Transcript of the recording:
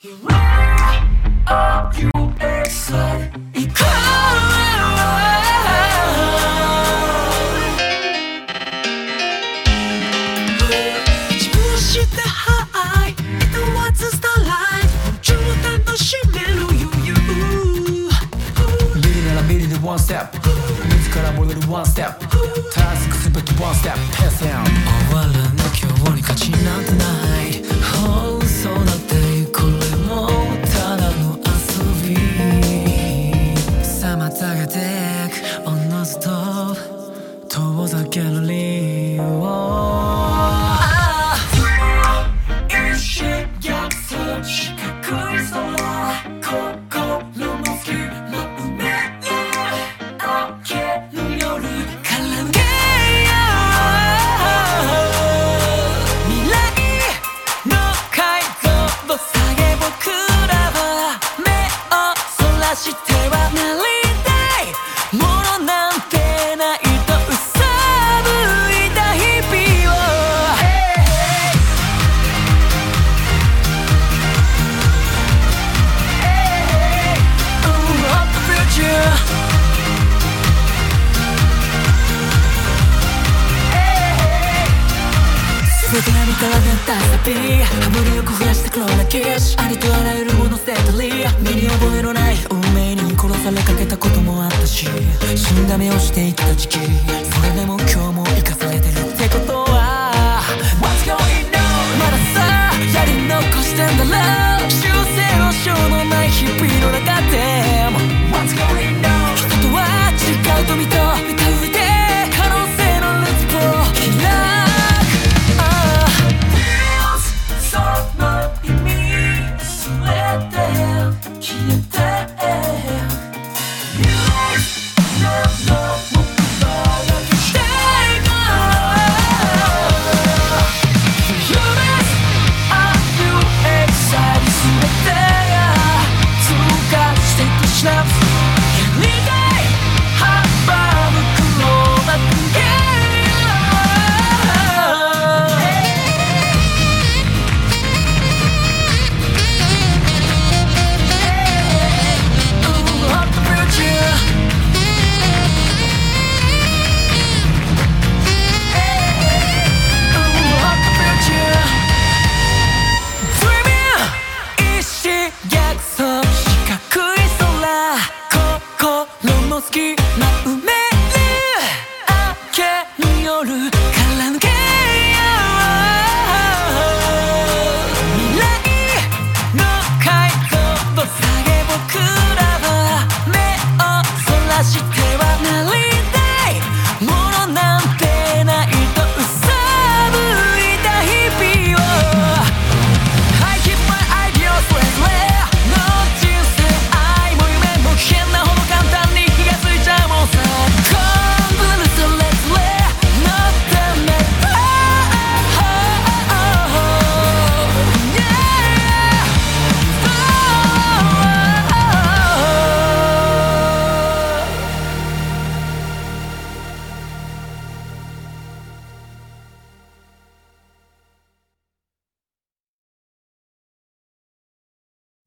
Are you excited? 行こう自分してハイ It was a starlight 中楽しめる余裕ビリならビリで one step 自ら戻る one step タスクすべて one step Pass down 終わらぬ今日に価値なんてないそうなっていくこれもただの遊び妨げてくおのずと遠ざける理由を一心約束四角い空心の隙間埋める明けぬ夜絡げよう未来の解像度下げ僕らは目をそらしてはなりたいものなんてないとうさぶいた日々を Of the future全てが見たら出た旅羽振りよく増やした黒なキッシュありとあらゆるもの捨てたり身に覚えのない運命に殺されかけたこともあったし死んだ目をして生きた時期それでも今日も生かされてるってことは What's going on まださやり残してんだろ修正のしようのない日々の中で What's going on 人とは違うと見た